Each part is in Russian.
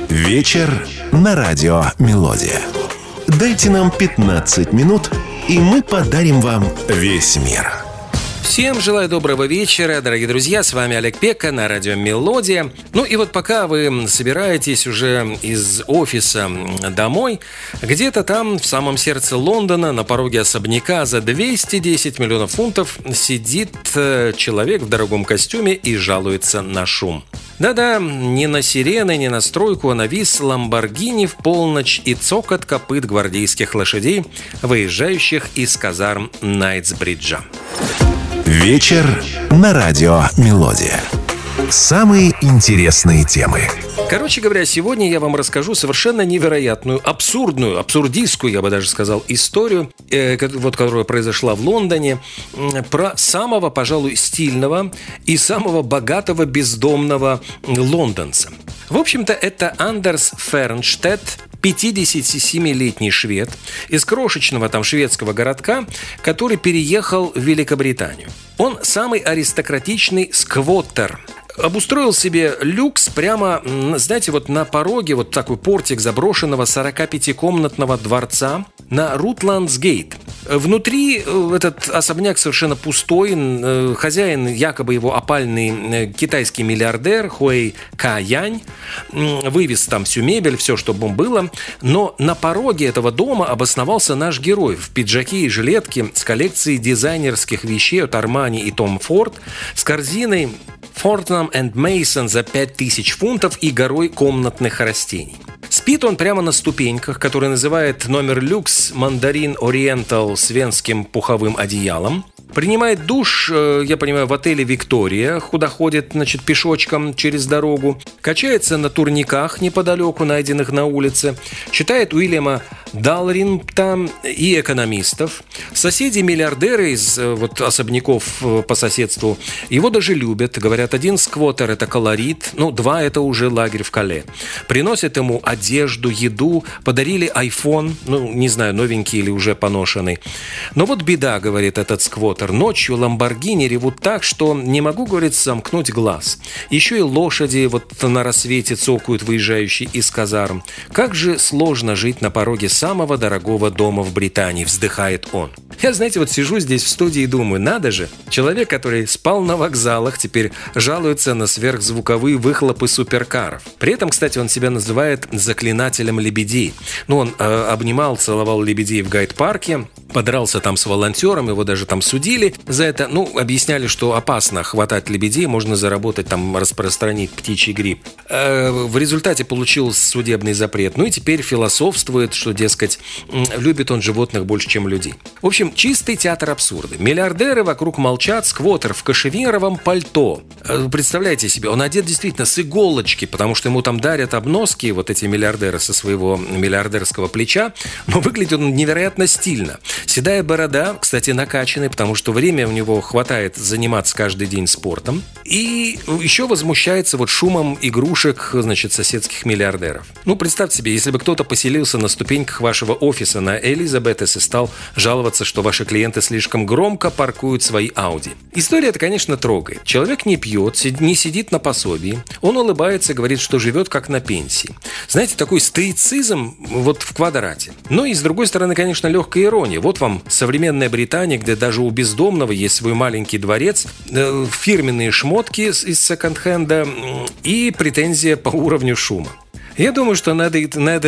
Вечер на радио «Мелодия». Дайте нам 15 минут, и мы подарим вам весь мир. Всем желаю доброго вечера, дорогие друзья, с вами Олег Пекка на радио «Мелодия». Ну и вот пока вы собираетесь уже из офиса домой, где-то там, в самом сердце Лондона, на пороге особняка за 210 миллионов фунтов сидит человек в дорогом костюме и жалуется на шум. Да-да, не на сирены, не на стройку, а навис Ламборгини в полночь и цокот копыт гвардейских лошадей, выезжающих из казарм Найтсбриджа. Вечер на радио «Мелодия». Самые интересные темы. Короче говоря, сегодня я вам расскажу совершенно невероятную, абсурдистскую, я бы даже сказал, историю, которая произошла в Лондоне, про самого, пожалуй, стильного и самого богатого бездомного лондонца. В общем-то, это Андерс Фернштедт, 57-летний швед из крошечного там шведского городка, который переехал в Великобританию. Он самый аристократичный сквоттер. Обустроил себе люкс прямо, знаете, вот на пороге, вот такой портик заброшенного 45-комнатного дворца на Рутландсгейт. Внутри этот особняк совершенно пустой. Хозяин, якобы его опальный китайский миллиардер Хуэй Ка-Янь, вывез там всю мебель, все, что было. Но на пороге этого дома обосновался наш герой в пиджаке и жилетке с коллекцией дизайнерских вещей от Armani и Tom Ford, с корзиной Fortnum & Mason за 5000 фунтов и горой комнатных растений. Спит он прямо на ступеньках, которые называет номер люкс «Мандарин Ориентал» с венским пуховым одеялом. Принимает душ, я понимаю, в отеле «Виктория», куда ходит, пешочком через дорогу. Качается на турниках неподалеку, найденных на улице. Читает Уильяма Далринта и экономистов. Соседи-миллиардеры из особняков по соседству его даже любят. Говорят, один сквоттер – это колорит, 2 – это уже лагерь в Кале. Приносят ему одежду, еду, подарили iPhone, не знаю, новенький или уже поношенный. Но вот беда, говорит этот сквоттер. Ночью Ламборгини ревут так, что не могу, говорит, сомкнуть глаз. Еще и лошади на рассвете цокают, выезжающие из казарм. Как же сложно жить на пороге самого дорогого дома в Британии, вздыхает он. Я, сижу здесь в студии и думаю, надо же, человек, который спал на вокзалах, теперь жалуется на сверхзвуковые выхлопы суперкаров. При этом, кстати, он себя называет заклинателем лебедей. Он обнимал, целовал лебедей в Гайд-парке, подрался там с волонтером, его даже там судили за это. Объясняли, что опасно хватать лебедей, можно заработать, распространить птичий грипп. В результате получил судебный запрет. И теперь философствует, что, дескать, любит он животных больше, чем людей. В общем, чистый театр абсурда. Миллиардеры вокруг молчат, сквоттер в кашемировом пальто. Представляете себе, он одет действительно с иголочки, потому что ему там дарят обноски, эти миллиардеры со своего миллиардерского плеча, но выглядит он невероятно стильно. Седая борода, кстати, накачанная, потому что время у него хватает заниматься каждый день спортом. И еще возмущается шумом игрушек, соседских миллиардеров. Представьте себе, если бы кто-то поселился на ступеньках вашего офиса на Элизабетес и стал жаловаться, что ваши клиенты слишком громко паркуют свои Ауди. История это, конечно, трогает. Человек не пьет, не сидит на пособии. Он улыбается, говорит, что живет как на пенсии. Знаете, такой стоицизм в квадрате. Но и с другой стороны, конечно, легкая ирония. Вот вам современная Британия, где даже у бездомного есть свой маленький дворец, фирменные шмотки из секонд-хенда и претензия по уровню шума. Я думаю, что над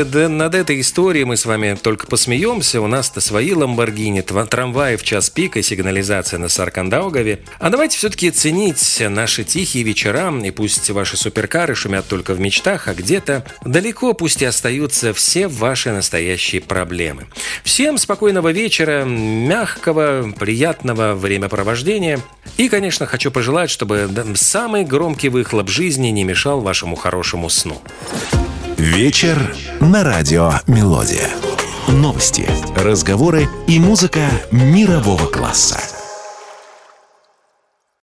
этой историей мы с вами только посмеемся. У нас-то свои Ламборгини, трамваи в час пик и сигнализация на Саркандаугаве. А давайте все-таки ценить наши тихие вечера, и пусть ваши суперкары шумят только в мечтах, а где-то далеко пусть и остаются все ваши настоящие проблемы. Всем спокойного вечера, мягкого, приятного времяпровождения. И, конечно, хочу пожелать, чтобы самый громкий выхлоп жизни не мешал вашему хорошему сну. Вечер на радио «Мелодия». Новости, разговоры и музыка мирового класса.